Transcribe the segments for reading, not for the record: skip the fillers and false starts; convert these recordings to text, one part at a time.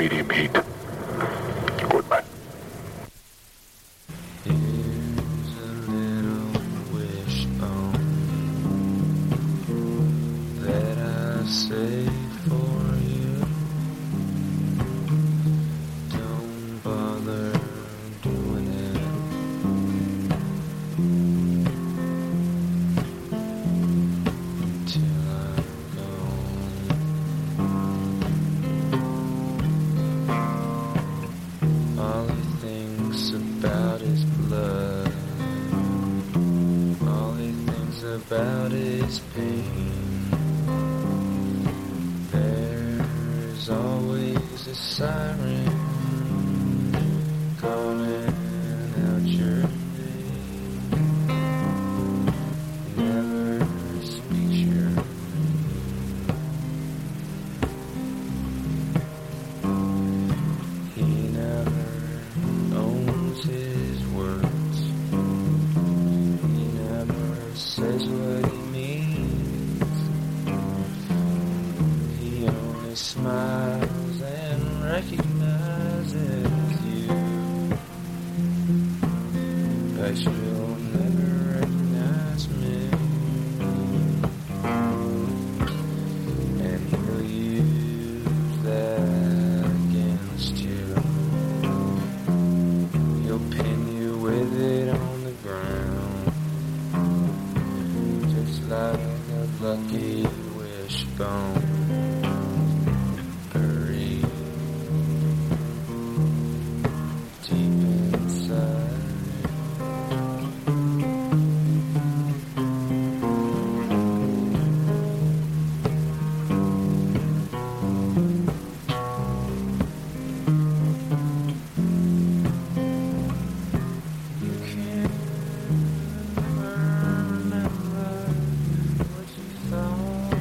medium heat. Goodbye. Here's a little wishbone that I saved for you. Don't bother doing it. Till I'm gone. All he thinks about is blood. All he thinks about is pain. There's always a siren calling out your name. Never speaks your name. He never owns his words. He never says what he means. He only smiles and recognizes you, but you'll never recognize me. And he'll use that against you. He'll pin you with it on the ground, just like a lucky wishbone buried deep inside. You can't remember what you thought.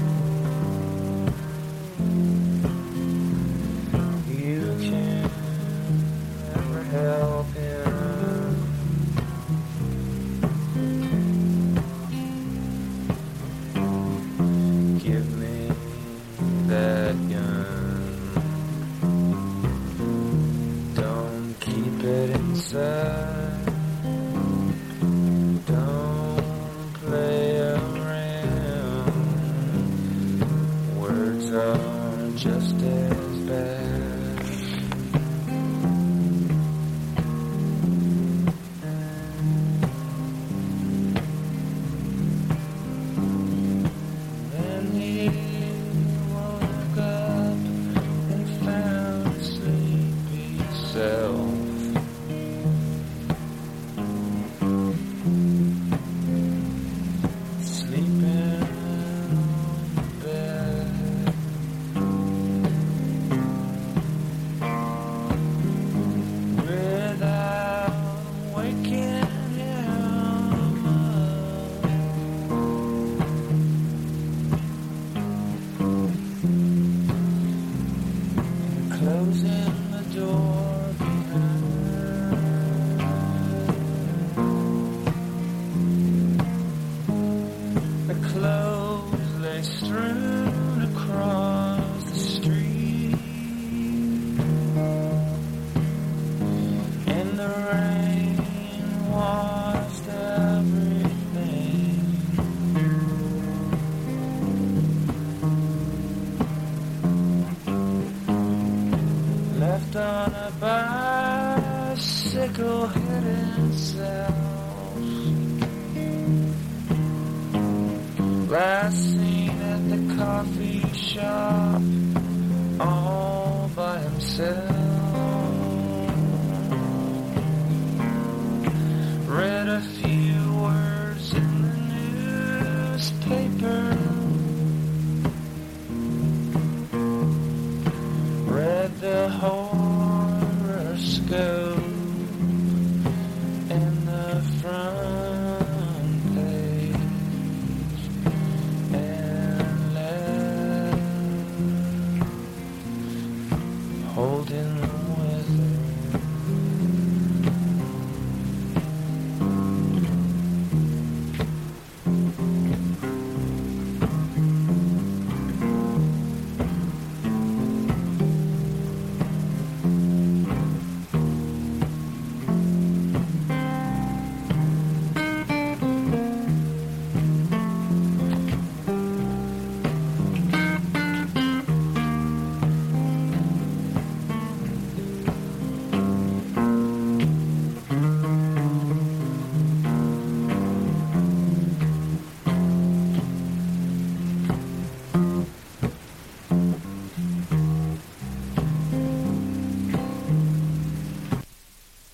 You can't ever help him. Give me that gun. Don't keep it inside. Don't play around. Words are just as bad. Then he woke up and found a sleepy self. Sleeping on the bed. Without waking him up. And closing the door behind. The clothes lay strewn across the street, and the rain washed everything. Left on a bicycle heading south. Last seen at the coffee shop all by himself.